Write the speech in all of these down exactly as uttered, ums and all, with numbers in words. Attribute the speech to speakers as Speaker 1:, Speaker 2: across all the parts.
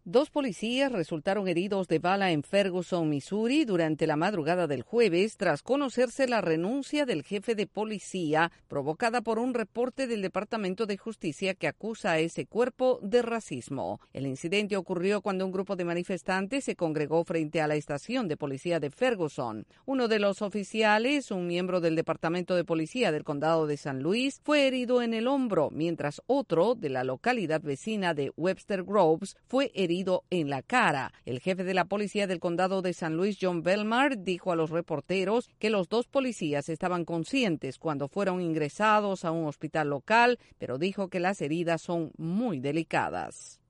Speaker 1: Dos policías resultaron heridos de bala en Ferguson, Missouri, durante la madrugada del jueves, tras conocerse la renuncia del jefe de policía, provocada por un reporte del Departamento de Justicia que acusa a ese cuerpo de racismo. El incidente ocurrió cuando un grupo de manifestantes se congregó frente a la estación de policía de Ferguson. Uno de los oficiales, un miembro del Departamento de Policía del Condado de San Luis, fue herido en el hombro, mientras otro, de la localidad vecina de Webster Groves, fue herido en la cara. El jefe de la policía del condado de San Luis, John Belmar, dijo a los reporteros que los dos policías estaban conscientes cuando fueron ingresados a un hospital local, pero dijo que las heridas son muy delicadas.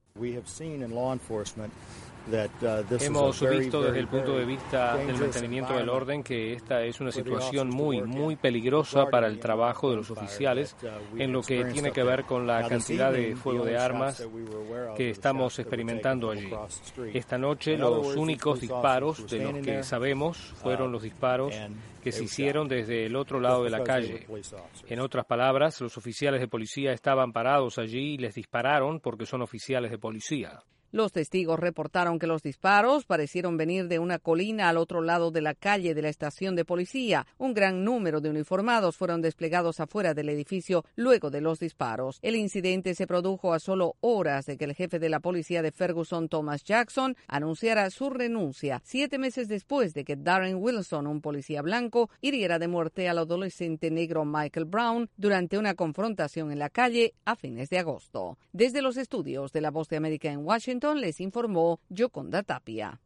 Speaker 2: Hemos visto desde el punto de vista del mantenimiento del orden que esta es una situación muy, muy peligrosa para el trabajo de los oficiales en lo que tiene que ver con la cantidad de fuego de armas que estamos experimentando allí. Esta noche los únicos disparos de los que sabemos fueron los disparos que se hicieron desde el otro lado de la calle. En otras palabras, los oficiales de policía estaban parados allí y les dispararon porque son oficiales de policía.
Speaker 1: Los testigos reportaron que los disparos parecieron venir de una colina al otro lado de la calle de la estación de policía. Un gran número de uniformados fueron desplegados afuera del edificio luego de los disparos. El incidente se produjo a solo horas de que el jefe de la policía de Ferguson, Thomas Jackson, anunciara su renuncia, siete meses después de que Darren Wilson, un policía blanco, hiriera de muerte al adolescente negro Michael Brown durante una confrontación en la calle a fines de agosto. Desde los estudios de La Voz de América en Washington, les informó Yoconda Tapia.